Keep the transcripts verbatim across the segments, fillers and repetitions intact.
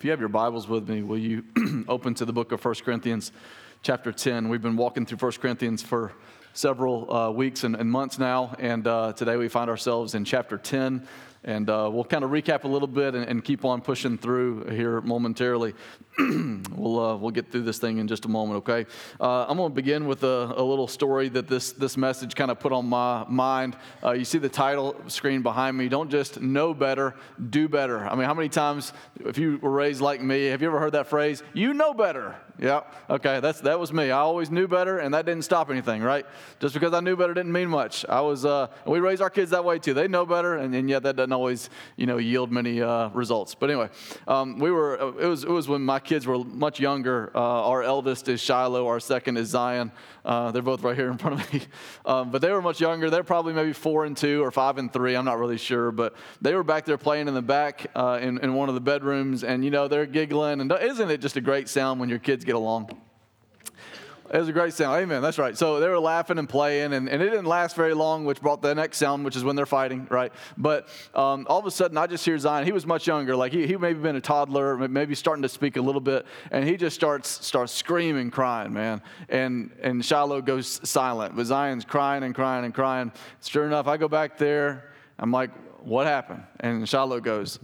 If you have your Bibles with me, will you open to the book of First Corinthians chapter ten? We've been walking through First Corinthians for several uh, weeks and, and months now, and uh, today we find ourselves in chapter ten, and uh, we'll kind of recap a little bit and, and keep on pushing through here momentarily. we'll uh, we'll get through this thing in just a moment, okay? Uh, I'm going to begin with a, a little story that this this message kind of put on my mind. Uh, you see the title screen behind me. Don't just know better, do better. I mean, how many times, if you were raised like me, have you ever heard that phrase? You know better. Yeah, okay, that's that was me. I always knew better, and that didn't stop anything, right? Just because I knew better didn't mean much. I was, uh, we raise our kids that way too. They know better, and, and yet that doesn't always, you know, yield many uh, results. But anyway, um, we were. It was it was when my kids were much younger. Uh, our eldest is Shiloh. Our second is Zion. Uh, they're both right here in front of me. Um, but they were much younger. They're probably maybe four and two or five and three. I'm not really sure. But they were back there playing in the back uh, in, in one of the bedrooms. And, you know, they're giggling. And isn't it just a great sound when your kids get along? It was a great sound. Amen. That's right. So they were laughing and playing, and, and it didn't last very long, which brought the next sound, which is when they're fighting, right? But um, all of a sudden, I just hear Zion. He was much younger. Like, he, he maybe been a toddler, maybe starting to speak a little bit, and he just starts starts screaming, crying, man. And, and Shiloh goes silent. But Zion's crying and crying and crying. Sure enough, I go back there. I'm like, what happened? And Shiloh goes,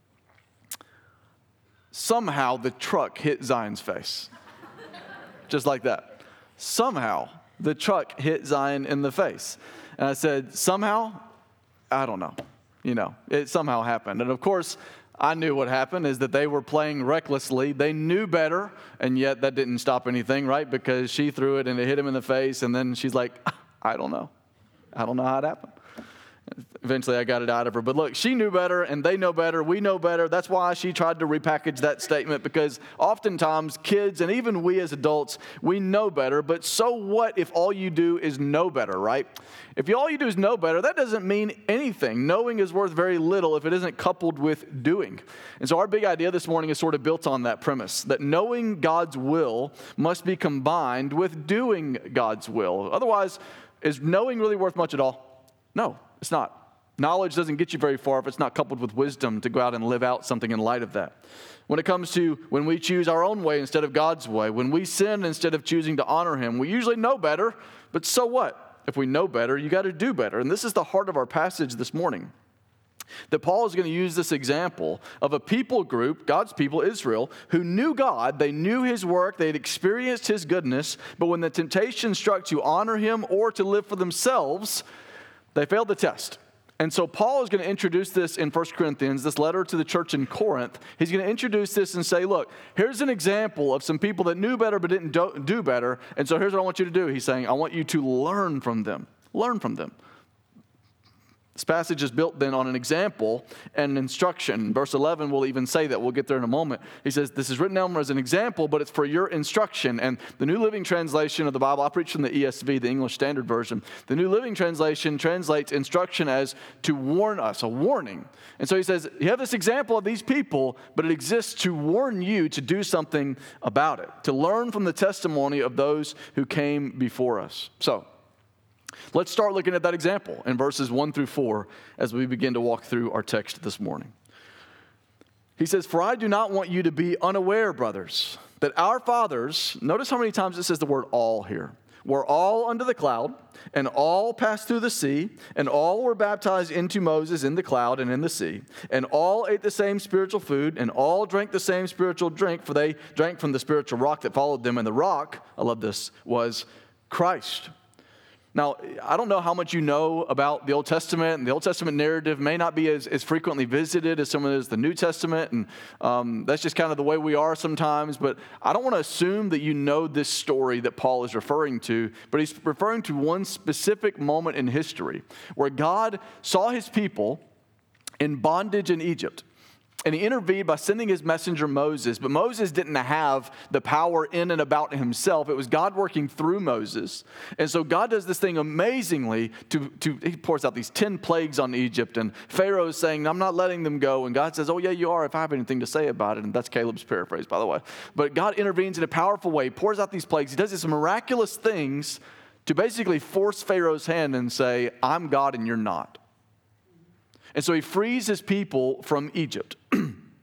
somehow the truck hit Zion's face. Just like that. Somehow, the truck hit Zion in the face. And I said, somehow? I don't know. You know, it somehow happened. And of course, I knew what happened is that they were playing recklessly. They knew better, and yet that didn't stop anything, right? Because she threw it and it hit him in the face, and then she's like, I don't know. I don't know how it happened. Eventually, I got it out of her. But look, she knew better, and they know better. We know better. That's why she tried to repackage that statement, because oftentimes kids and even we as adults, we know better. But so what if all you do is know better, right? If you, all you do is know better, that doesn't mean anything. Knowing is worth very little if it isn't coupled with doing. And so our big idea this morning is sort of built on that premise, that knowing God's will must be combined with doing God's will. Otherwise, is knowing really worth much at all? No. It's not. Knowledge doesn't get you very far if it's not coupled with wisdom to go out and live out something in light of that. When it comes to when we choose our own way instead of God's way, when we sin instead of choosing to honor Him, we usually know better, but so what? If we know better, you got to do better. And this is the heart of our passage this morning. That Paul is going to use this example of a people group, God's people, Israel, who knew God, they knew His work, they had experienced His goodness, but when the temptation struck to honor Him or to live for themselves, they failed the test. And so Paul is going to introduce this in First Corinthians, this letter to the church in Corinth. He's going to introduce this and say, look, here's an example of some people that knew better but didn't do, do better. And so here's what I want you to do. He's saying, I want you to learn from them. Learn from them. This passage is built then on an example and an instruction. Verse eleven will even say that. We'll get there in a moment. He says, this is written down as an example, but it's for your instruction. And the New Living Translation of the Bible, I preach from the E S V, the English Standard Version. The New Living Translation translates instruction as to warn us, a warning. And so he says, you have this example of these people, but it exists to warn you to do something about it, to learn from the testimony of those who came before us. So, let's start looking at that example in verses one through four as we begin to walk through our text this morning. He says, for I do not want you to be unaware, brothers, that our fathers, notice how many times it says the word all here, were all under the cloud, and all passed through the sea, and all were baptized into Moses in the cloud and in the sea, and all ate the same spiritual food, and all drank the same spiritual drink, for they drank from the spiritual rock that followed them, and the rock, I love this, was Christ. Now, I don't know how much you know about the Old Testament, and the Old Testament narrative may not be as, as frequently visited as some of it is the New Testament, and um, that's just kind of the way we are sometimes, but I don't want to assume that you know this story that Paul is referring to, but he's referring to one specific moment in history where God saw His people in bondage in Egypt. And He intervened by sending His messenger Moses. But Moses didn't have the power in and about himself. It was God working through Moses. And so God does this thing amazingly. To, to He pours out these ten plagues on Egypt. And Pharaoh is saying, I'm not letting them go. And God says, oh yeah, you are if I have anything to say about it. And that's Caleb's paraphrase, by the way. But God intervenes in a powerful way. He pours out these plagues. He does these miraculous things to basically force Pharaoh's hand and say, I'm God and you're not. And so He frees His people from Egypt.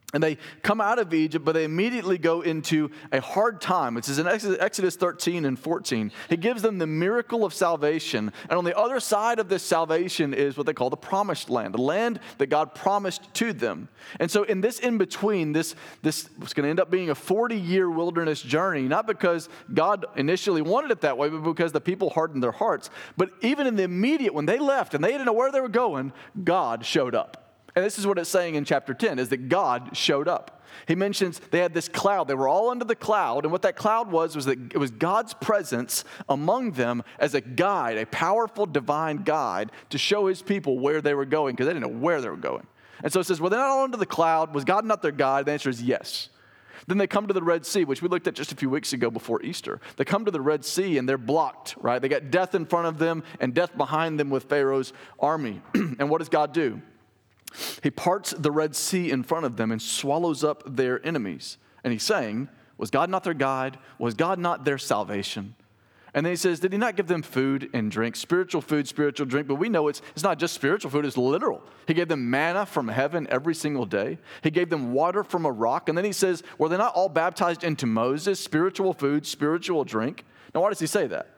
And they come out of Egypt, but they immediately go into a hard time. It says in Exodus thirteen and fourteen, he gives them the miracle of salvation. And on the other side of this salvation is what they call the promised land, the land that God promised to them. And so in this in-between, this, this was going to end up being a forty-year wilderness journey, not because God initially wanted it that way, but because the people hardened their hearts. But even in the immediate, when they left and they didn't know where they were going, God showed up. And this is what it's saying in chapter ten, is that God showed up. He mentions they had this cloud. They were all under the cloud. And what that cloud was, was that it was God's presence among them as a guide, a powerful divine guide to show his people where they were going, because they didn't know where they were going. And so it says, well, they're not all under the cloud. Was God not their guide? The answer is yes. Then they come to the Red Sea, which we looked at just a few weeks ago before Easter. They come to the Red Sea and they're blocked, right? They got death in front of them and death behind them with Pharaoh's army. And what does God do? He parts the Red Sea in front of them and swallows up their enemies. And he's saying, was God not their guide? Was God not their salvation? And then he says, did he not give them food and drink? Spiritual food, spiritual drink. But we know it's, it's not just spiritual food, it's literal. He gave them manna from heaven every single day. He gave them water from a rock. And then he says, were they not all baptized into Moses? Spiritual food, spiritual drink. Now why does he say that?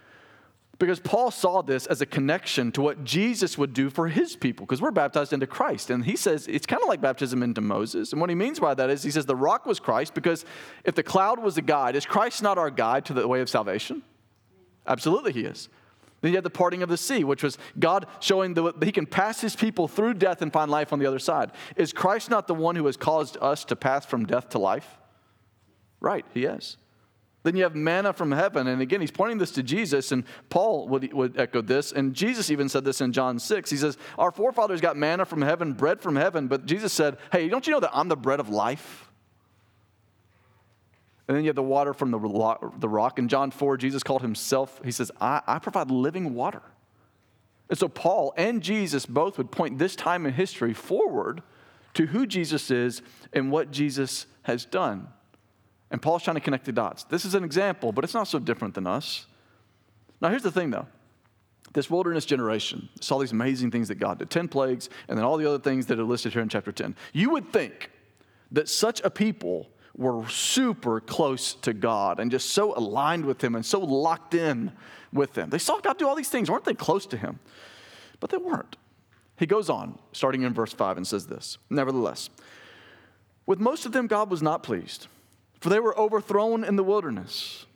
Because Paul saw this as a connection to what Jesus would do for his people, because we're baptized into Christ. And he says it's kind of like baptism into Moses. And what he means by that is he says the rock was Christ, because if the cloud was a guide, is Christ not our guide to the way of salvation? Absolutely he is. Then you have the parting of the sea, which was God showing that he can pass his people through death and find life on the other side. Is Christ not the one who has caused us to pass from death to life? Right, he is. Then you have manna from heaven. And again, he's pointing this to Jesus, and Paul would, would echo this. And Jesus even said this in John six. He says, our forefathers got manna from heaven, bread from heaven. But Jesus said, hey, don't you know that I'm the bread of life? And then you have the water from the rock. In John four, Jesus called himself, he says, I, I provide living water. And so Paul and Jesus both would point this time in history forward to who Jesus is and what Jesus has done. And Paul's trying to connect the dots. This is an example, but it's not so different than us. Now, here's the thing, though. This wilderness generation saw these amazing things that God did, ten plagues, and then all the other things that are listed here in chapter ten. You would think that such a people were super close to God and just so aligned with him and so locked in with him. They saw God do all these things. Weren't they close to him? But they weren't. He goes on, starting in verse five, and says this, nevertheless, with most of them God was not pleased, for they were overthrown in the wilderness.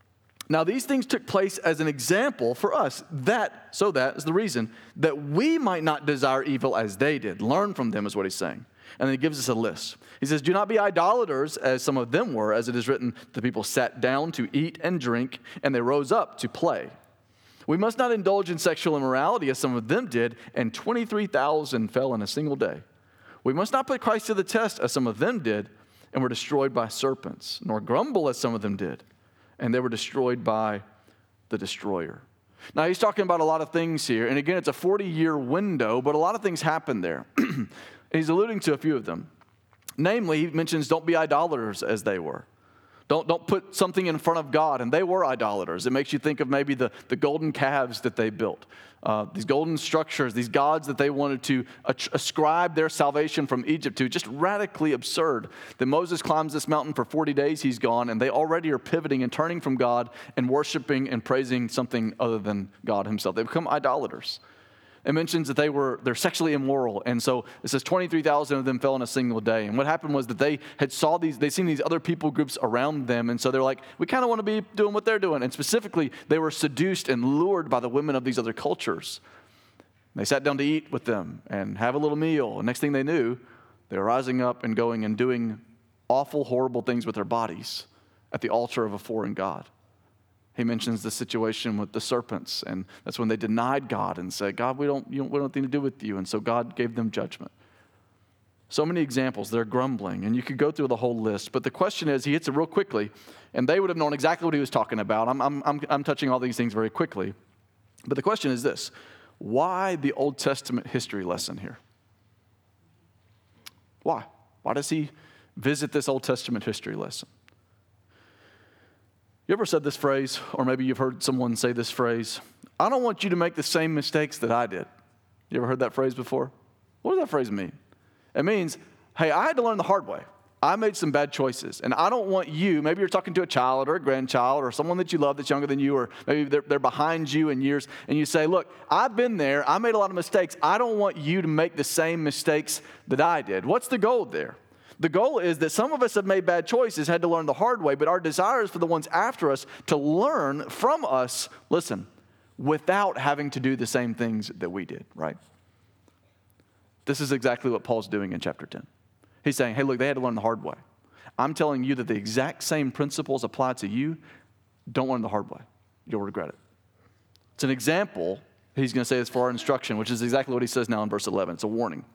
Now these things took place as an example for us, that, so that is the reason, that we might not desire evil as they did. Learn from them is what he's saying. And then he gives us a list. He says, do not be idolaters as some of them were, as it is written, the people sat down to eat and drink, and they rose up to play. We must not indulge in sexual immorality as some of them did, and twenty-three thousand fell in a single day. We must not put Christ to the test as some of them did, and were destroyed by serpents, nor grumble as some of them did, and they were destroyed by the destroyer. Now, he's talking about a lot of things here, and again, it's a forty-year window, but a lot of things happen there. He's alluding to a few of them. Namely, he mentions don't be idolaters as they were. Don't, don't put something in front of God, and they were idolaters. It makes you think of maybe the, the golden calves that they built. Uh, these golden structures, these gods that they wanted to ascribe their salvation from Egypt to, just radically absurd. That Moses climbs this mountain for forty days, he's gone, and they already are pivoting and turning from God and worshiping and praising something other than God himself. They become idolaters. It mentions that they were, they're sexually immoral. And so it says twenty-three thousand of them fell in a single day. And what happened was that they had saw these, they seen these other people groups around them. And so they're like, we kind of want to be doing what they're doing. And specifically, they were seduced and lured by the women of these other cultures. They sat down to eat with them and have a little meal. And next thing they knew, they were rising up and going and doing awful, horrible things with their bodies at the altar of a foreign god. He mentions the situation with the serpents, and that's when they denied God and said, God, we don't, you don't, we don't have anything to do with you. And so God gave them judgment. So many examples. They're grumbling, and you could go through the whole list. But the question is, he hits it real quickly, and they would have known exactly what he was talking about. I'm, I'm, I'm, I'm touching all these things very quickly. But the question is this: why the Old Testament history lesson here? Why? Why does he visit this Old Testament history lesson? You ever said this phrase, or maybe you've heard someone say this phrase, I don't want you to make the same mistakes that I did. You ever heard that phrase before? What does that phrase mean? It means, hey, I had to learn the hard way. I made some bad choices, and I don't want you, maybe you're talking to a child or a grandchild or someone that you love that's younger than you, or maybe they're, they're behind you in years, and you say, look, I've been there. I made a lot of mistakes. I don't want you to make the same mistakes that I did. What's the goal there? The goal is that some of us have made bad choices, had to learn the hard way, but our desire is for the ones after us to learn from us, listen, without having to do the same things that we did, right? This is exactly what Paul's doing in chapter ten. He's saying, hey, look, they had to learn the hard way. I'm telling you that the exact same principles apply to you. Don't learn the hard way. You'll regret it. It's an example. He's going to say this for our instruction, which is exactly what he says now in verse eleven. It's a warning.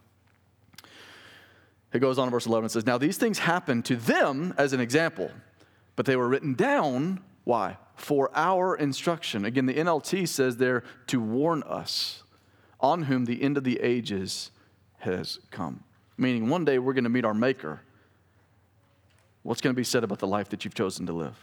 He goes on in verse eleven and says, now these things happened to them as an example, but they were written down, why? For our instruction. Again, the N L T says there, to warn us, on whom the end of the ages has come. Meaning one day we're going to meet our Maker. What's going to be said about the life that you've chosen to live?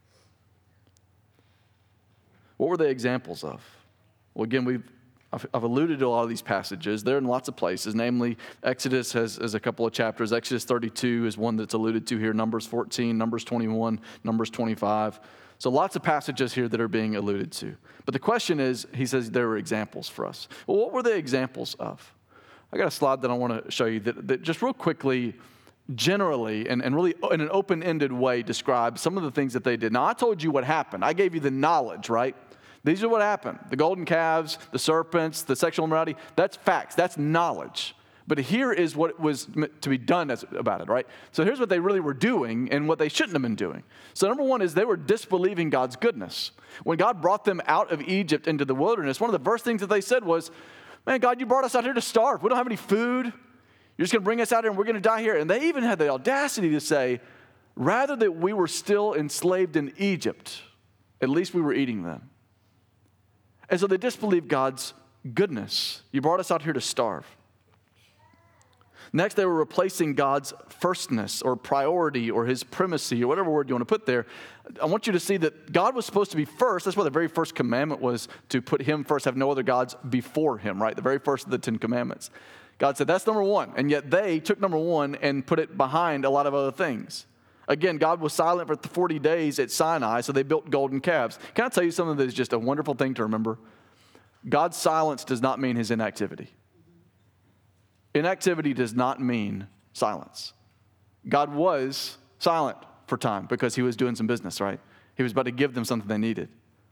What were they examples of? Well, again, we've I've, I've alluded to a lot of these passages. They're in lots of places. Namely, Exodus has, has a couple of chapters. Exodus thirty-two is one that's alluded to here. Numbers fourteen, Numbers twenty-one, Numbers twenty-five. So lots of passages here that are being alluded to. But the question is, he says there were examples for us. Well, what were they examples of? I got a slide that I want to show you that, that just real quickly, generally, and, and really in an open-ended way, describes some of the things that they did. Now, I told you what happened. I gave you the knowledge, right? These are what happened. The golden calves, the serpents, the sexual immorality, that's facts. That's knowledge. But here is what was to be done as, about it, right? So here's what they really were doing and what they shouldn't have been doing. So number one is they were disbelieving God's goodness. When God brought them out of Egypt into the wilderness, one of the first things that they said was, man, God, you brought us out here to starve. We don't have any food. You're just going to bring us out here and we're going to die here. And they even had the audacity to say, rather that we were still enslaved in Egypt, at least we were eating them. And so they disbelieved God's goodness. You brought us out here to starve. Next, they were replacing God's firstness or priority or his primacy or whatever word you want to put there. I want you to see that God was supposed to be first. That's why the very first commandment was to put him first, have no other gods before him, right? The very first of the Ten Commandments. God said, that's number one. And yet they took number one and put it behind a lot of other things. Again, God was silent for forty days at Sinai, so they built golden calves. Can I tell you something that is just a wonderful thing to remember? God's silence does not mean his inactivity. Inactivity does not mean silence. God was silent for time because he was doing some business, right? He was about to give them something they needed.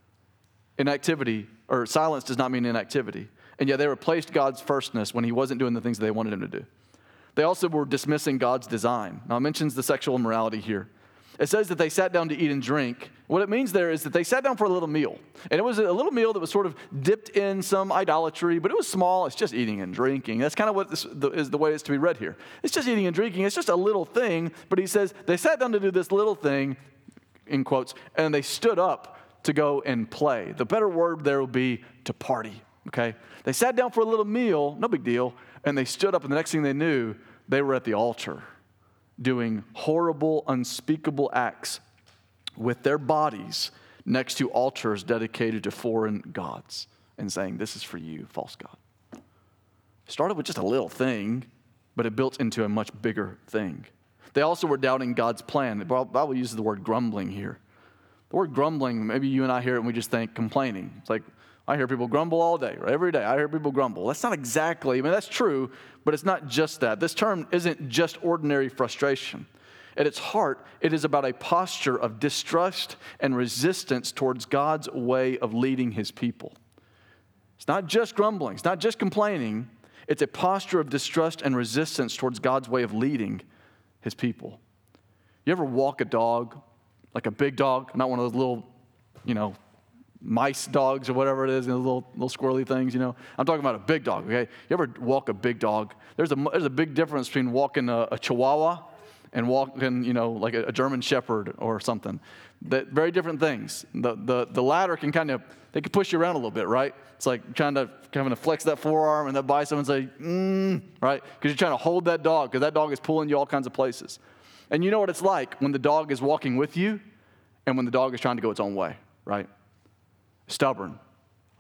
Inactivity, or silence does not mean inactivity. And yet they replaced God's firstness when he wasn't doing the things that they wanted him to do. They also were dismissing God's design. Now it mentions the sexual immorality here. It says that they sat down to eat and drink. What it means there is that they sat down for a little meal. And it was a little meal that was sort of dipped in some idolatry, but it was small. It's just eating and drinking. That's kind of what this is the way it's to be read here. It's just eating and drinking. It's just a little thing. But he says they sat down to do this little thing, in quotes, and they stood up to go and play. The better word there will be to party, okay? They sat down for a little meal, no big deal, and they stood up, and the next thing they knew, they were at the altar doing horrible, unspeakable acts with their bodies next to altars dedicated to foreign gods and saying, this is for you, false god. Started with just a little thing, but it built into a much bigger thing. They also were doubting God's plan. The Bible uses the word grumbling here. The word grumbling, maybe you and I hear it and we just think complaining. It's like, I hear people grumble all day, or every day. I hear people grumble. That's not exactly, I mean, that's true, but it's not just that. This term isn't just ordinary frustration. At its heart, it is about a posture of distrust and resistance towards God's way of leading his people. It's not just grumbling. It's not just complaining. It's a posture of distrust and resistance towards God's way of leading his people. You ever walk a dog, like a big dog, not one of those little, you know, mice dogs or whatever it is, you know, little little squirrely things, you know. I'm talking about a big dog, okay? You ever walk a big dog? There's a, there's a big difference between walking a, a Chihuahua and walking, you know, like a, a German Shepherd or something. That very different things. The, the, the latter can kind of, they can push you around a little bit, right? It's like trying to kind of flex that forearm and that bicep and say, mm, right? Because you're trying to hold that dog because that dog is pulling you all kinds of places. And you know what it's like when the dog is walking with you and when the dog is trying to go its own way, right? Stubborn,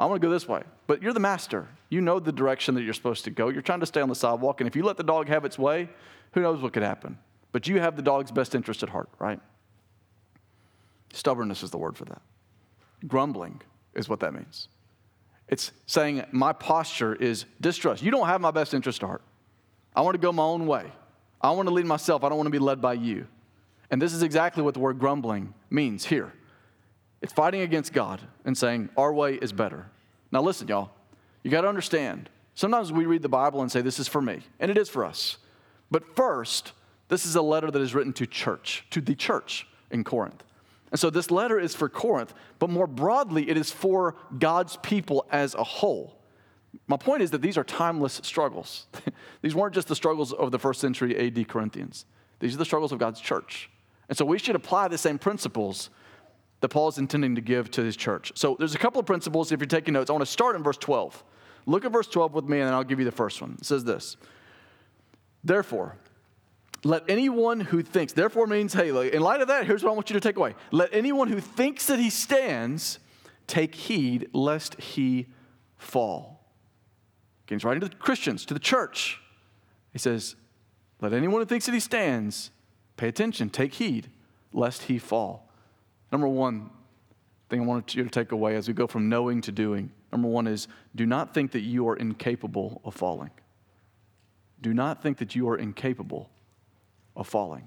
I want to go this way. But you're the master. You know the direction that you're supposed to go. You're trying to stay on the sidewalk, and if you let the dog have its way, who knows what could happen. But you have the dog's best interest at heart, right? Stubbornness is the word for that. Grumbling is what that means. It's saying my posture is distrust. You don't have my best interest at heart. I want to go my own way. I want to lead myself. I don't want to be led by you. And this is exactly what the word grumbling means here. It's fighting against God and saying our way is better. Now listen, y'all. You got to understand. Sometimes we read the Bible and say this is for me. And it is for us. But first, this is a letter that is written to church, to the church in Corinth. And so this letter is for Corinth, but more broadly, it is for God's people as a whole. My point is that these are timeless struggles. These weren't just the struggles of the first century A D Corinthians. These are the struggles of God's church. And so we should apply the same principles that Paul is intending to give to his church. So there's a couple of principles. If you're taking notes, I want to start in verse twelve. Look at verse twelve with me, and then I'll give you the first one. It says this. Therefore, let anyone who thinks, therefore means, hey, in light of that, here's what I want you to take away. Let anyone who thinks that he stands take heed lest he fall. Okay, he's writing to the Christians, to the church. He says, let anyone who thinks that he stands pay attention, take heed lest he fall. Number one thing I wanted you to take away as we go from knowing to doing, number one is do not think that you are incapable of falling. Do not think that you are incapable of falling.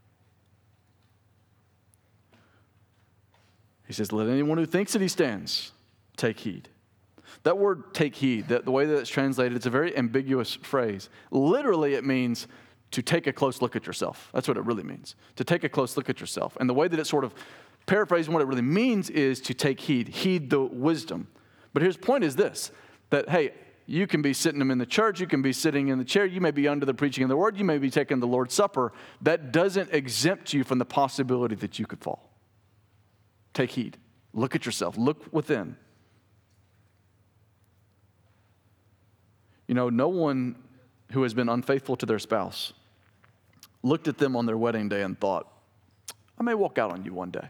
He says, let anyone who thinks that he stands take heed. That word take heed, that the way that it's translated, it's a very ambiguous phrase. Literally, it means to take a close look at yourself. That's what it really means, to take a close look at yourself. And the way that it's sort of paraphrasing what it really means is to take heed, heed the wisdom. But his point is this, that, hey, you can be sitting in the church, you can be sitting in the chair, you may be under the preaching of the word, you may be taking the Lord's Supper. That doesn't exempt you from the possibility that you could fall. Take heed. Look at yourself. Look within. You know, no one who has been unfaithful to their spouse looked at them on their wedding day and thought, I may walk out on you one day.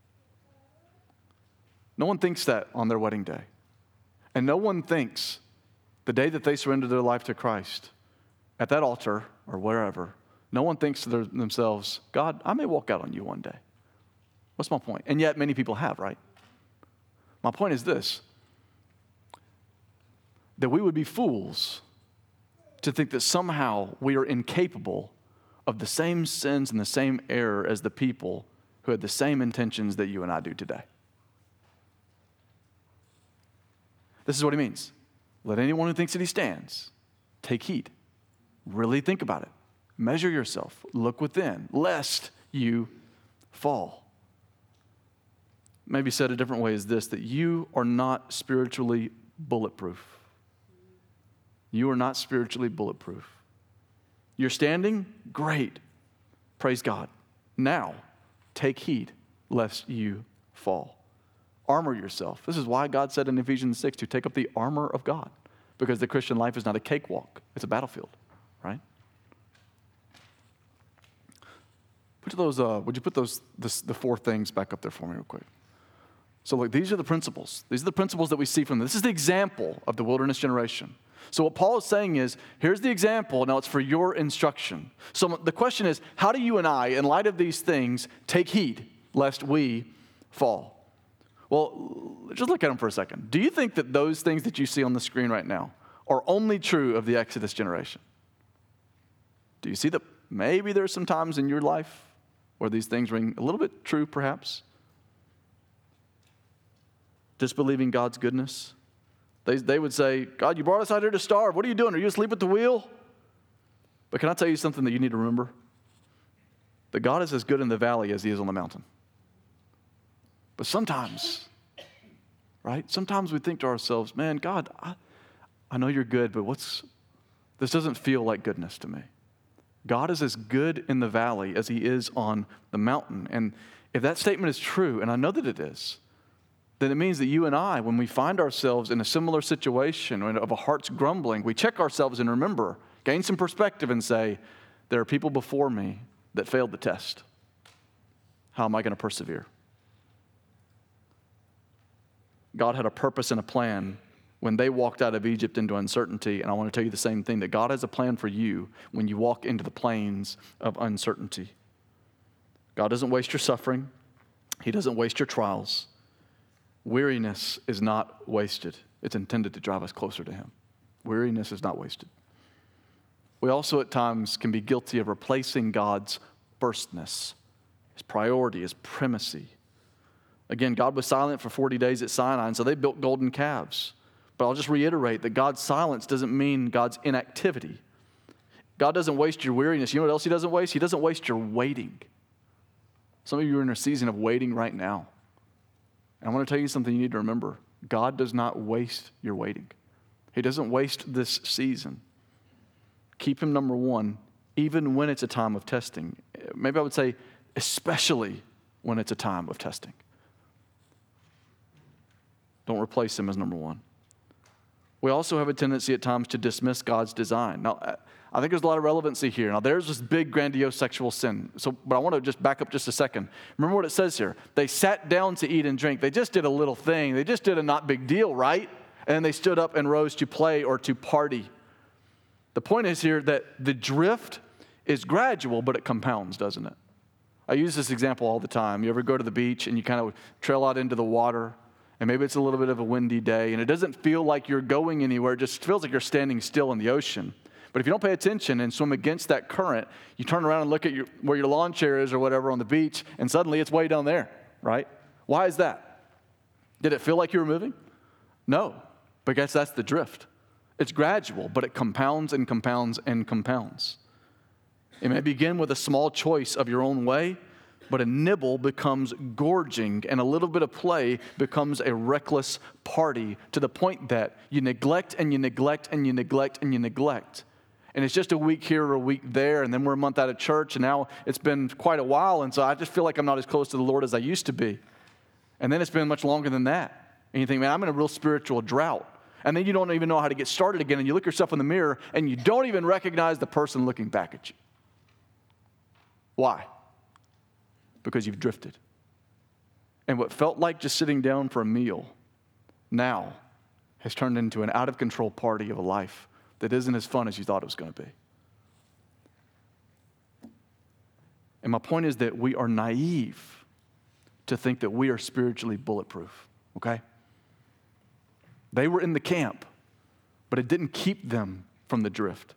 No one thinks that on their wedding day. And no one thinks the day that they surrender their life to Christ, at that altar or wherever, no one thinks to their, themselves, God, I may walk out on you one day. What's my point? And yet many people have, right? My point is this, that we would be fools to think that somehow we are incapable of the same sins and the same error as the people who had the same intentions that you and I do today. This is what he means. Let anyone who thinks that he stands take heed. Really think about it. Measure yourself. Look within, lest you fall. Maybe said a different way is this, that you are not spiritually bulletproof. You are not spiritually bulletproof. You're standing? Great. Praise God. Now, take heed lest you fall. Armor yourself. This is why God said in Ephesians six to take up the armor of God, because the Christian life is not a cakewalk. It's a battlefield, right? Put those, uh, would you put those, this, the four things back up there for me real quick? So look, these are the principles. These are the principles that we see from this. This is the example of the wilderness generation. So what Paul is saying is, here's the example, now it's for your instruction. So the question is, how do you and I, in light of these things, take heed lest we fall? Well, just look at them for a second. Do you think that those things that you see on the screen right now are only true of the Exodus generation? Do you see that maybe there's some times in your life where these things ring a little bit true, perhaps? Disbelieving God's goodness. They, they would say, God, you brought us out here to starve. What are you doing? Are you asleep at the wheel? But can I tell you something that you need to remember? That God is as good in the valley as he is on the mountain. But sometimes, right? Sometimes we think to ourselves, man, God, I, I know you're good, but what's, this doesn't feel like goodness to me. God is as good in the valley as he is on the mountain. And if that statement is true, and I know that it is, then it means that you and I, when we find ourselves in a similar situation of a heart's grumbling, we check ourselves and remember, gain some perspective and say, there are people before me that failed the test. How am I going to persevere? God had a purpose and a plan when they walked out of Egypt into uncertainty. And I want to tell you the same thing, that God has a plan for you when you walk into the plains of uncertainty. God doesn't waste your suffering. He doesn't waste your trials. Weariness is not wasted. It's intended to drive us closer to him. Weariness is not wasted. We also at times can be guilty of replacing God's firstness, his priority, his primacy. Again, God was silent for forty days at Sinai, and so they built golden calves. But I'll just reiterate that God's silence doesn't mean God's inactivity. God doesn't waste your weariness. You know what else he doesn't waste? He doesn't waste your waiting. Some of you are in a season of waiting right now. And I want to tell you something you need to remember. God does not waste your waiting. He doesn't waste this season. Keep him number one, even when it's a time of testing. Maybe I would say, especially when it's a time of testing. Don't replace him as number one. We also have a tendency at times to dismiss God's design. Now, I think there's a lot of relevancy here. Now, there's this big, grandiose sexual sin. So, but I want to just back up just a second. Remember what it says here. They sat down to eat and drink. They just did a little thing. They just did a not big deal, right? And then they stood up and rose to play or to party. The point is here that the drift is gradual, but it compounds, doesn't it? I use this example all the time. You ever go to the beach and you kind of trail out into the water, and maybe it's a little bit of a windy day, and it doesn't feel like you're going anywhere. It just feels like you're standing still in the ocean. But if you don't pay attention and swim against that current, you turn around and look at your, where your lawn chair is or whatever on the beach, and suddenly it's way down there, right? Why is that? Did it feel like you were moving? No, because that's the drift. It's gradual, but it compounds and compounds and compounds. It may begin with a small choice of your own way, but a nibble becomes gorging, and a little bit of play becomes a reckless party to the point that you neglect and you neglect and you neglect and you neglect. And it's just a week here or a week there, and then we're a month out of church, and now it's been quite a while, and so I just feel like I'm not as close to the Lord as I used to be. And then it's been much longer than that. And you think, man, I'm in a real spiritual drought. And then you don't even know how to get started again, and you look yourself in the mirror, and you don't even recognize the person looking back at you. Why? Because you've drifted. And what felt like just sitting down for a meal now has turned into an out-of-control party of a life that isn't as fun as you thought it was going to be. And my point is that we are naive to think that we are spiritually bulletproof, okay? They were in the camp, but it didn't keep them from the drift.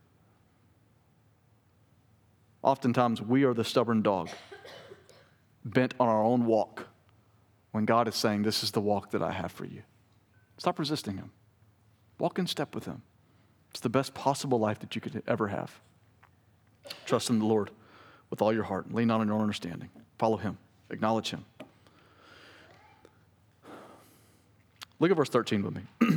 Oftentimes, we are the stubborn dog, bent on our own walk, when God is saying, this is the walk that I have for you. Stop resisting him. Walk in step with him. It's the best possible life that you could ever have. Trust in the Lord with all your heart. Lean not on your own understanding. Follow him. Acknowledge him. Look at verse thirteen with me.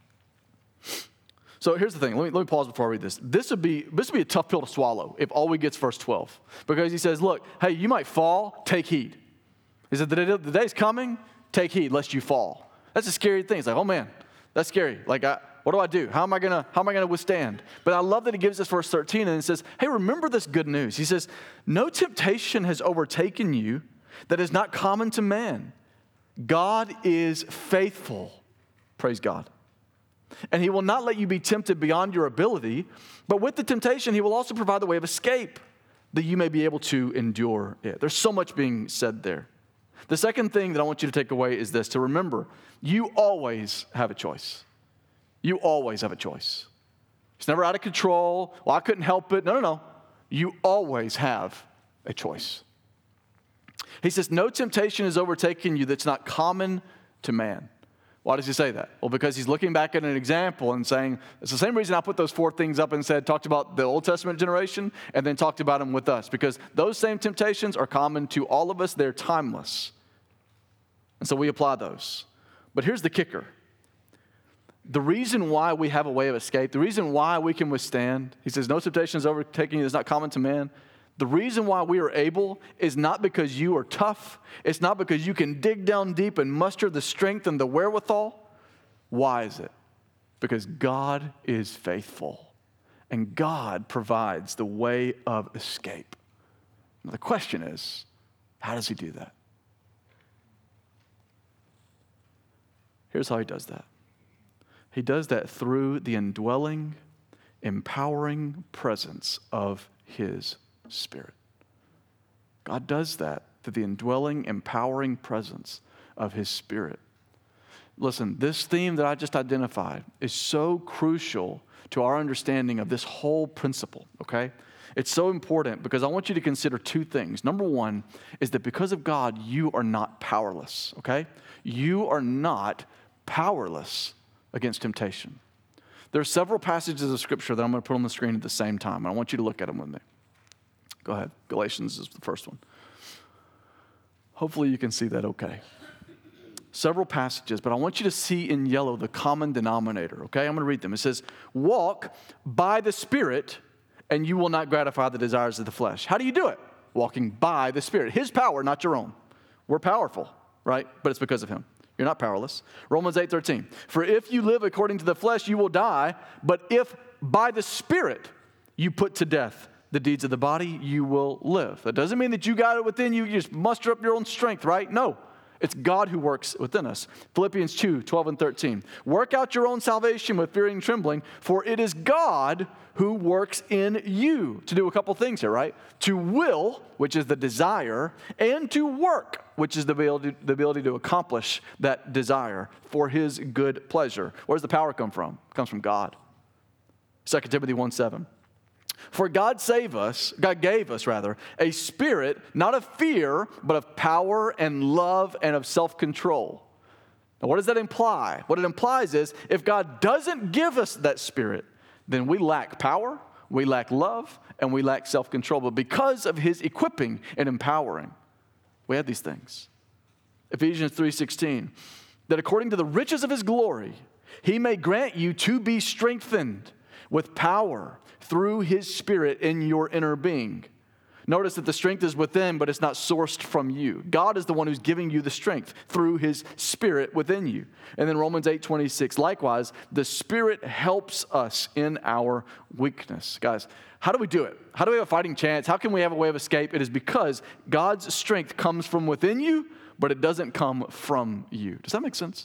So here's the thing. Let me, let me pause before I read this. This would be this would be a tough pill to swallow if all we get is verse twelve. Because he says, look, hey, you might fall, take heed. He said, the, day, the day's coming, take heed lest you fall. That's a scary thing. It's like, oh man, that's scary. Like, I, what do I do? How am I gonna how am I gonna withstand? But I love that he gives us verse thirteen and it says, hey, remember this good news. He says, no temptation has overtaken you that is not common to man. God is faithful. Praise God. And he will not let you be tempted beyond your ability, but with the temptation, he will also provide the way of escape that you may be able to endure it. There's so much being said there. The second thing that I want you to take away is this, to remember, you always have a choice. You always have a choice. It's never out of control. Well, I couldn't help it. No, no, no. You always have a choice. He says, no temptation is overtaking you that's not common to man. Why does he say that? Well, because he's looking back at an example and saying, it's the same reason I put those four things up and said, talked about the Old Testament generation and then talked about them with us. Because those same temptations are common to all of us. They're timeless. And so we apply those. But here's the kicker. The reason why we have a way of escape, the reason why we can withstand, he says, no temptation is overtaking you that's not common to man. The reason why we are able is not because you are tough. It's not because you can dig down deep and muster the strength and the wherewithal. Why is it? Because God is faithful. And God provides the way of escape. Now the question is, how does he do that? Here's how he does that. He does that through the indwelling, empowering presence of his Spirit. God does that through the indwelling, empowering presence of his Spirit. Listen, this theme that I just identified is so crucial to our understanding of this whole principle, okay? It's so important because I want you to consider two things. Number one is that because of God, you are not powerless, okay? You are not powerless against temptation. There are several passages of Scripture that I'm going to put on the screen at the same time, and I want you to look at them with me. Go ahead. Galatians is the first one. Hopefully you can see that okay. Several passages, but I want you to see in yellow the common denominator, okay? I'm going to read them. It says, walk by the Spirit, and you will not gratify the desires of the flesh. How do you do it? Walking by the Spirit. His power, not your own. We're powerful, right? But it's because of him. You're not powerless. Romans eight thirteen. For if you live according to the flesh, you will die. But if by the Spirit you put to death the deeds of the body, you will live. That doesn't mean that you got it within you. You just muster up your own strength, right? No. It's God who works within us. Philippians two twelve and thirteen. Work out your own salvation with fear and trembling, for it is God who works in you. To do a couple things here, right? To will, which is the desire, and to work, which is the ability, the ability to accomplish that desire for his good pleasure. Where does the power come from? It comes from God. Second Timothy one seven. For God save us, God gave us rather, a spirit not of fear, but of power and love and of self-control. Now what does that imply? What it implies is if God doesn't give us that spirit, then we lack power, we lack love, and we lack self-control. But because of his equipping and empowering, we have these things. Ephesians three sixteen, that according to the riches of his glory, he may grant you to be strengthened with power through his Spirit in your inner being. Notice that the strength is within, but it's not sourced from you. God is the one who's giving you the strength through his Spirit within you. And then Romans eight twenty-six, likewise, the Spirit helps us in our weakness. Guys, how do we do it? How do we have a fighting chance? How can we have a way of escape? It is because God's strength comes from within you, but it doesn't come from you. Does that make sense?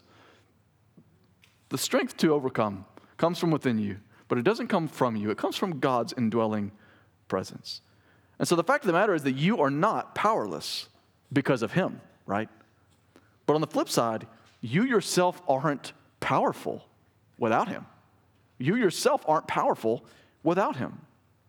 The strength to overcome comes from within you, but it doesn't come from you. It comes from God's indwelling presence. And so the fact of the matter is that you are not powerless because of him, right? But on the flip side, you yourself aren't powerful without him. You yourself aren't powerful without him.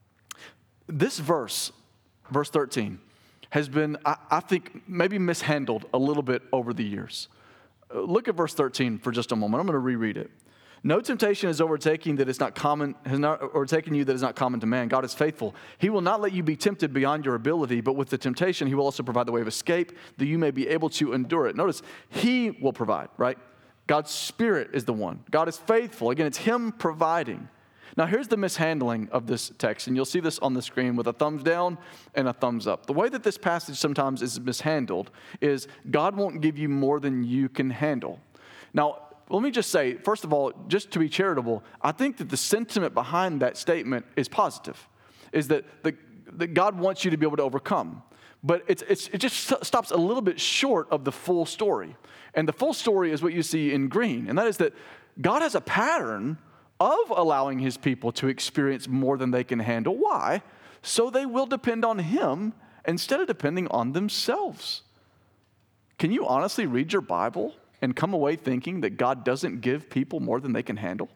This verse, verse thirteen, has been, I, I think, maybe mishandled a little bit over the years. Uh, look at verse thirteen for just a moment. I'm going to reread it. No temptation is overtaking that is not common, has not overtaken you that is not common to man. God is faithful. He will not let you be tempted beyond your ability, but with the temptation, he will also provide the way of escape that you may be able to endure it. Notice, he will provide, right? God's Spirit is the one. God is faithful. Again, it's him providing. Now, here's the mishandling of this text, and you'll see this on the screen with a thumbs down and a thumbs up. The way that this passage sometimes is mishandled is God won't give you more than you can handle. Now, let me just say, first of all, just to be charitable, I think that the sentiment behind that statement is positive, is that, the, that God wants you to be able to overcome. But it's, it's, it just stops a little bit short of the full story. And the full story is what you see in green, and that is that God has a pattern of allowing his people to experience more than they can handle. Why? So they will depend on him instead of depending on themselves. Can you honestly read your Bible and come away thinking that God doesn't give people more than they can handle?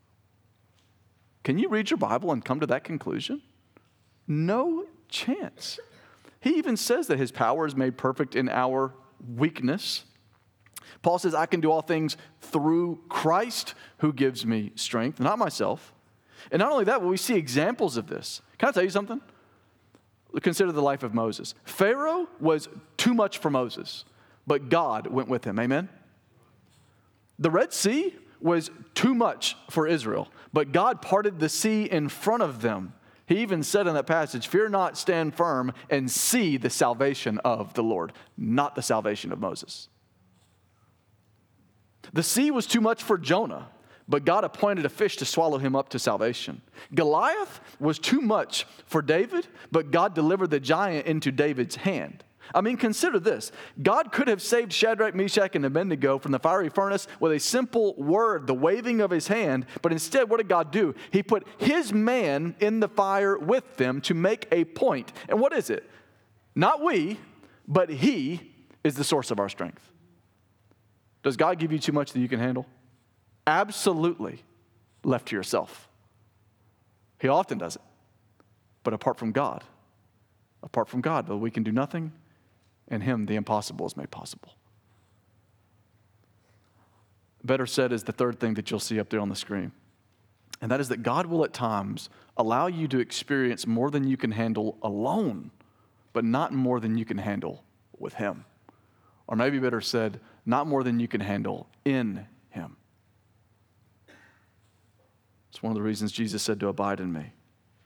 Can you read your Bible and come to that conclusion? No chance. He even says that his power is made perfect in our weakness. Paul says, I can do all things through Christ who gives me strength, not myself. And not only that, but we see examples of this. Can I tell you something? Consider the life of Moses. Pharaoh was too much for Moses, but God went with him. Amen? The Red Sea was too much for Israel, but God parted the sea in front of them. He even said in that passage, fear not, stand firm, and see the salvation of the Lord, not the salvation of Moses. The sea was too much for Jonah, but God appointed a fish to swallow him up to salvation. Goliath was too much for David, but God delivered the giant into David's hand. I mean, consider this. God could have saved Shadrach, Meshach, and Abednego from the fiery furnace with a simple word, the waving of his hand. But instead, what did God do? He put his man in the fire with them to make a point. And what is it? Not we, but he is the source of our strength. Does God give you too much that you can handle? Absolutely, left to yourself. He often does it. But apart from God, apart from God, but we can do nothing. In him, the impossible is made possible. Better said is the third thing that you'll see up there on the screen. And that is that God will at times allow you to experience more than you can handle alone, but not more than you can handle with him. Or maybe better said, not more than you can handle in him. It's one of the reasons Jesus said to abide in me.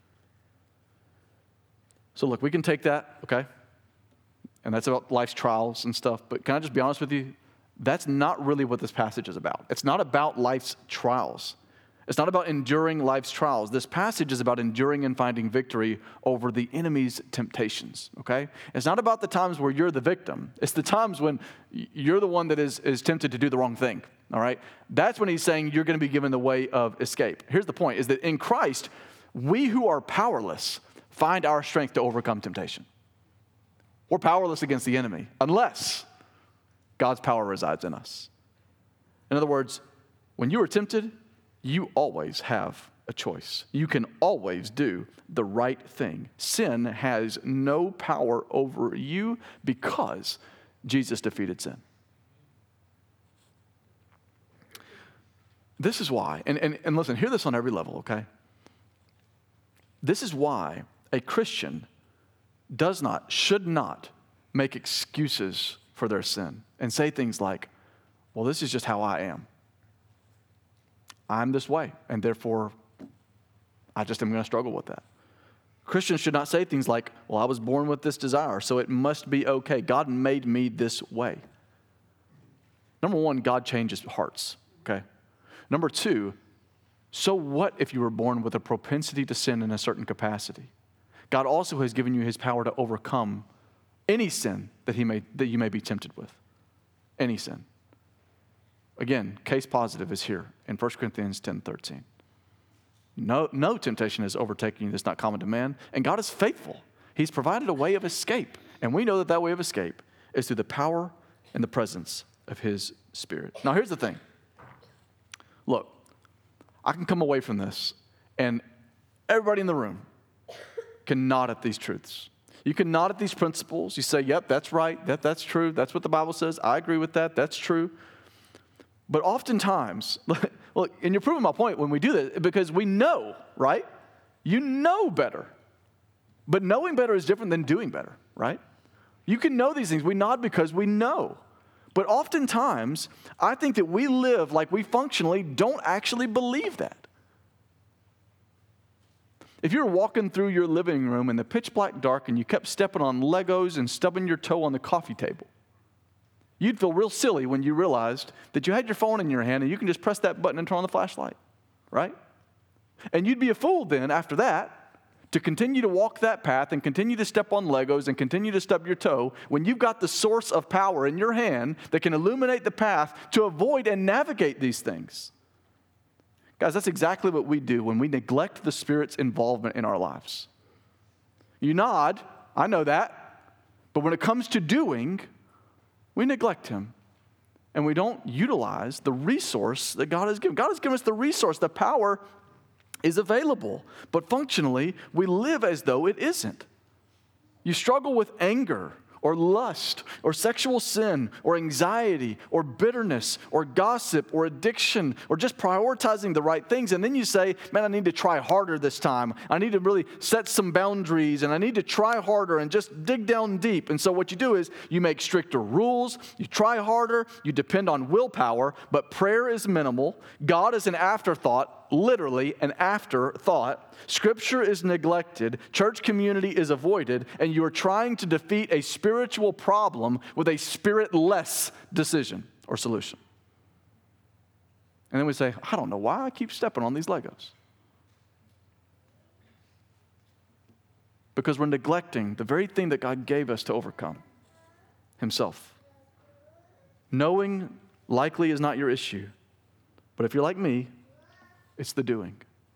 So look, we can take that, okay? And that's about life's trials and stuff. But can I just be honest with you? That's not really what this passage is about. It's not about life's trials. It's not about enduring life's trials. This passage is about enduring and finding victory over the enemy's temptations, okay? It's not about the times where you're the victim. It's the times when you're the one that is, is tempted to do the wrong thing, all right? That's when he's saying you're going to be given the way of escape. Here's the point, is that in Christ, we who are powerless find our strength to overcome temptation. We're powerless against the enemy unless God's power resides in us. In other words, when you are tempted, you always have a choice. You can always do the right thing. Sin has no power over you because Jesus defeated sin. This is why, and, and, and listen, hear this on every level, okay? This is why a Christian does not, should not make excuses for their sin and say things like, well, this is just how I am. I'm this way, and therefore, I just am going to struggle with that. Christians should not say things like, well, I was born with this desire, so it must be okay. God made me this way. Number one, God changes hearts, okay? Number two, so what if you were born with a propensity to sin in a certain capacity? God also has given you his power to overcome any sin that he may that you may be tempted with. Any sin. Again, case positive is here in First Corinthians ten thirteen. No, no temptation is overtaking you that's not common to man, and God is faithful. He's provided a way of escape, and we know that that way of escape is through the power and the presence of his Spirit. Now, here's the thing. Look, I can come away from this, and everybody in the room can nod at these truths. You can nod at these principles. You say, yep, that's right. That, that's true. That's what the Bible says. I agree with that. That's true. But oftentimes, look, and you're proving my point when we do this, because we know, right? You know better. But knowing better is different than doing better, right? You can know these things. We nod because we know. But oftentimes, I think that we live like we functionally don't actually believe that. If you were walking through your living room in the pitch black dark and you kept stepping on Legos and stubbing your toe on the coffee table, you'd feel real silly when you realized that you had your phone in your hand and you can just press that button and turn on the flashlight, right? And you'd be a fool then after that to continue to walk that path and continue to step on Legos and continue to stub your toe when you've got the source of power in your hand that can illuminate the path to avoid and navigate these things. Guys, that's exactly what we do when we neglect the Spirit's involvement in our lives. You nod, I know that, but when it comes to doing, we neglect him. And we don't utilize the resource that God has given. God has given us the resource, the power is available, but functionally, we live as though it isn't. You struggle with anger or lust or sexual sin or anxiety or bitterness or gossip or addiction or just prioritizing the right things. And then you say, man, I need to try harder this time. I need to really set some boundaries and I need to try harder and just dig down deep. And so what you do is you make stricter rules, you try harder, you depend on willpower, but prayer is minimal. God is an afterthought. Literally an afterthought. Scripture is neglected, church community is avoided, and you are trying to defeat a spiritual problem with a spiritless decision or solution. And then we say, I don't know why I keep stepping on these Legos. Because we're neglecting the very thing that God gave us to overcome. himself. Knowing likely is not your issue. But if you're like me, it's the doing.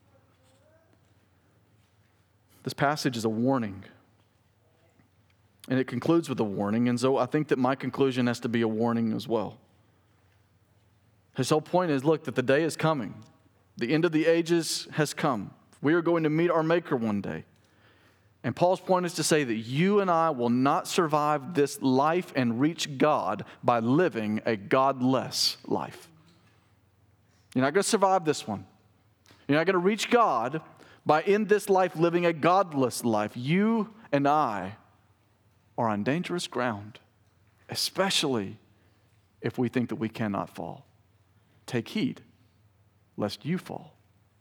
This passage is a warning. And it concludes with a warning. And so I think that my conclusion has to be a warning as well. His whole point is, look, that the day is coming. The end of the ages has come. We are going to meet our Maker one day. And Paul's point is to say that you and I will not survive this life and reach God by living a godless life. You're not going to survive this one. You're not going to reach God by in this life living a godless life. You and I are on dangerous ground, especially if we think that we cannot fall. Take heed, lest you fall.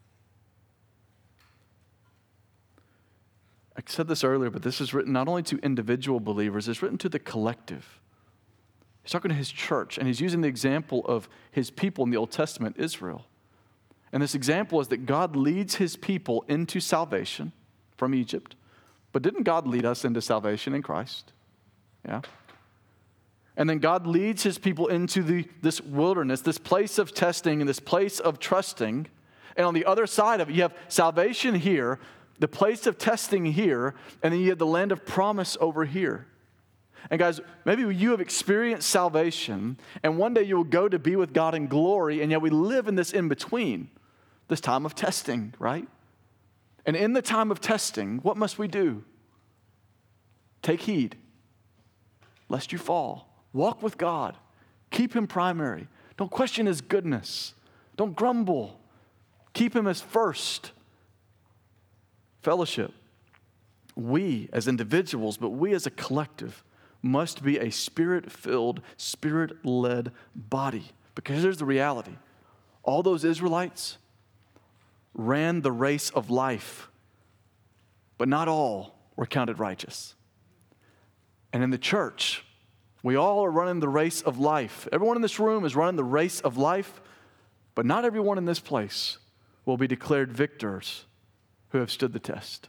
I said this earlier, but this is written not only to individual believers, it's written to the collective. He's talking to his church, and he's using the example of his people in the Old Testament, Israel. And this example is that God leads his people into salvation from Egypt. But didn't God lead us into salvation in Christ? Yeah. And then God leads his people into the, this wilderness, this place of testing and this place of trusting. And on the other side of it, you have salvation here, the place of testing here, and then you have the land of promise over here. And guys, maybe you have experienced salvation, and one day you will go to be with God in glory, and yet we live in this in-between, this time of testing, right? And in the time of testing, what must we do? Take heed, lest you fall. Walk with God. Keep him primary. Don't question his goodness. Don't grumble. Keep him as first. Fellowship. We as individuals, but we as a collective, must be a spirit-filled, spirit-led body. Because here's the reality. All those Israelites ran the race of life, but not all were counted righteous. And in the church, we all are running the race of life. Everyone in this room is running the race of life, but not everyone in this place will be declared victors who have stood the test.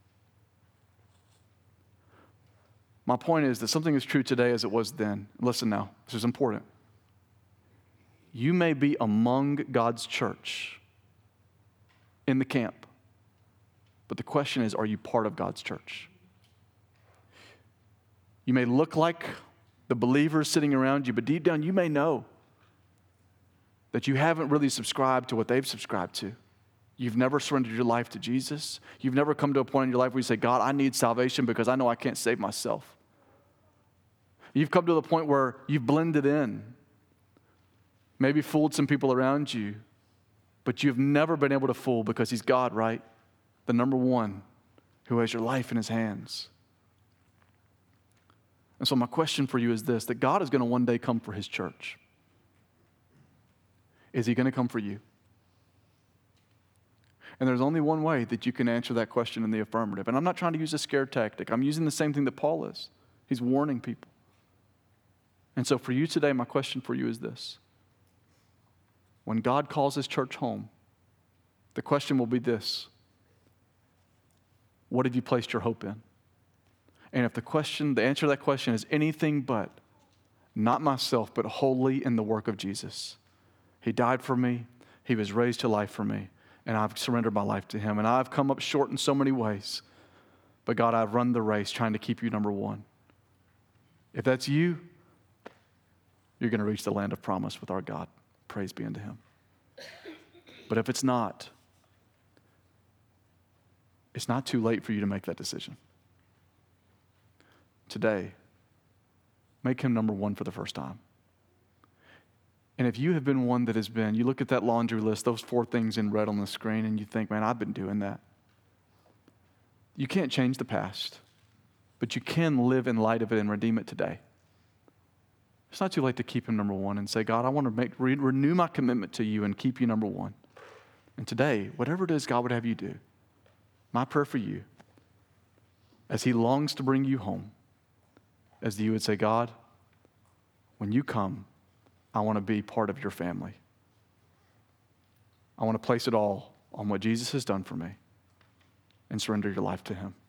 My point is that something is true today as it was then. Listen now, this is important. You may be among God's church in the camp, but the question is, are you part of God's church? You may look like the believers sitting around you, but deep down you may know that you haven't really subscribed to what they've subscribed to. You've never surrendered your life to Jesus. You've never come to a point in your life where you say, God, I need salvation because I know I can't save myself. You've come to the point where you've blended in, maybe fooled some people around you, but you've never been able to fool because he's God, right? The number one who has your life in his hands. And so my question for you is this, that God is going to one day come for his church. Is he going to come for you? And there's only one way that you can answer that question in the affirmative. And I'm not trying to use a scare tactic. I'm using the same thing that Paul is. He's warning people. And so for you today, my question for you is this. When God calls his church home, the question will be this. What have you placed your hope in? And if the question, the answer to that question is anything but, not myself, but wholly in the work of Jesus. He died for me. He was raised to life for me. And I've surrendered my life to him. And I've come up short in so many ways. But God, I've run the race trying to keep you number one. If that's you, you're going to reach the land of promise with our God. Praise be unto him. But if it's not, it's not too late for you to make that decision. Today, make him number one for the first time. And if you have been one that has been, you look at that laundry list, those four things in red on the screen, and you think, man, I've been doing that. You can't change the past, but you can live in light of it and redeem it today. It's not too late to keep him number one and say, God, I want to make re- renew my commitment to you and keep you number one. And today, whatever it is God would have you do, my prayer for you, as he longs to bring you home, as you would say, God, when you come, I want to be part of your family. I want to place it all on what Jesus has done for me and surrender your life to him.